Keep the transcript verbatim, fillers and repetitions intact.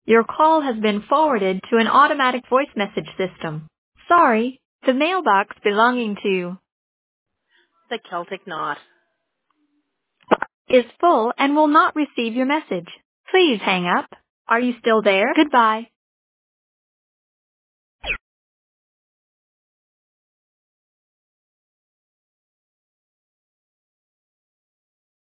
Your call has been forwarded to an automatic voice message system. Sorry, the mailbox belonging to The Celtic Knot is full and will not receive your message. Please hang up. Are you still there? Goodbye.